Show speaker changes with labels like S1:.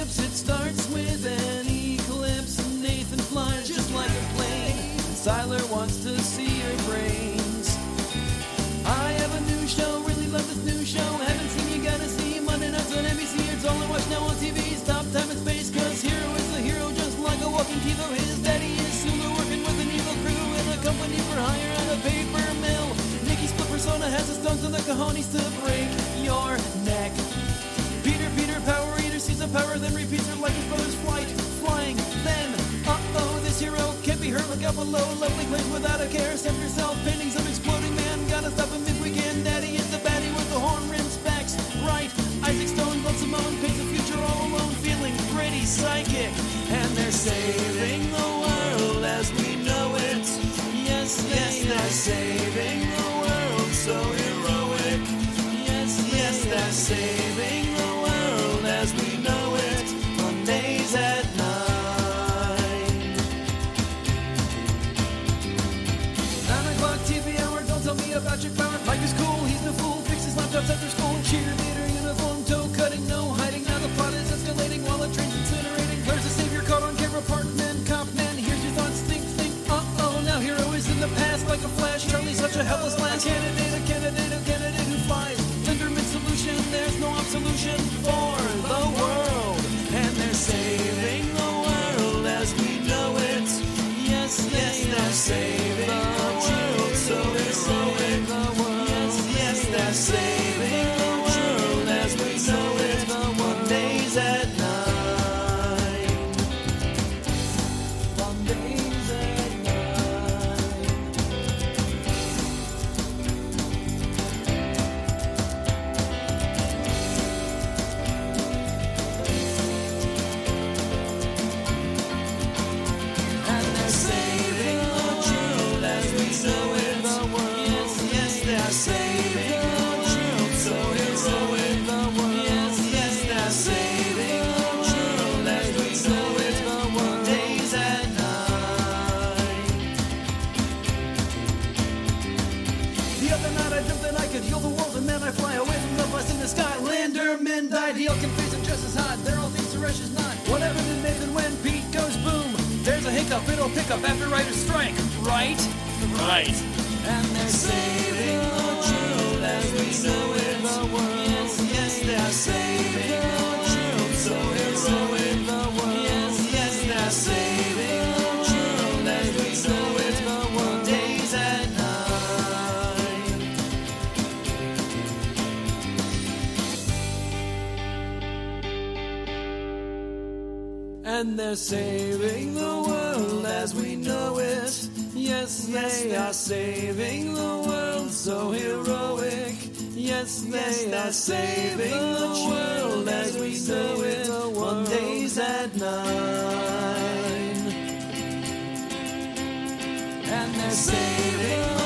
S1: eclipse. It starts with an eclipse. Nathan flies just like a plane. And Siler wants to see your brains. I have a new show, really love this new show. Haven't seen, you gotta see. Monday nights on NBC, it's all I watch now on TV. Stop time and space, cause Hero is a hero just like a walking TiVo. His daddy is Sulu, working with an evil crew in a company for hire at a paper mill. Nikki's split persona has the stones and the cojones to break your neck. Peter, power eater, sees a power, then repeats her like his brother's flight. Flying, then, this hero can't be hurt. Look out below, lovely planes without a care. Send yourself paintings of exploding man. Gotta stop him if we can. Daddy is the baddie with the horn rim specs. Right, Isaac Stone, Blood Simone, paints the future all alone, feeling pretty psychic. And they're saving the world as we know it. Yes, they're saving the world, so heroic. Yes, they're saving the world as we know it. Mondays at 9. 9 o'clock TV hour, don't tell me about your power. Mike is cool, he's the fool, fixes laptops after school. Cheerleader uniform, toe cutting, no hiding. Now the plot is escalating while the train's incinerating. Claire's a savior, caught on camera, Parkman, cop man. Here's your thoughts, think, now Hero is in the past like a flash. Charlie's such a helpless last candidate who flies. Linderman solution, there's no absolution for the world. And they're saving the world as we know it. Yes, they're saving the world, so heroic. Yes, they're saving the world as we know it. Mondays at 9. Mondays at 9. And they're saving the world as we know it. Yes, they're saving the world, so heroic. Yes, they're saving the world as we know it. Mondays at 9. The other night I dreamt that I could heal the world, and then I fly away from the bus in the sky. Landerman died, Heel can face him just as hot. They're all things Suresh is not. Whatever did Nathan when Pete goes boom? There's a hiccup, it'll pick up after writer's strike, right?
S2: Right.
S1: And they're saving the world as we know it. Yes, they're saving the world, so heroic. Yes, they're saving the world as we know it. Mondays at 9. And they're saving the world as we know it. Yes, they are saving the world, so heroic. Yes, they are saving the world as we know it. Mondays at 9. And they're saving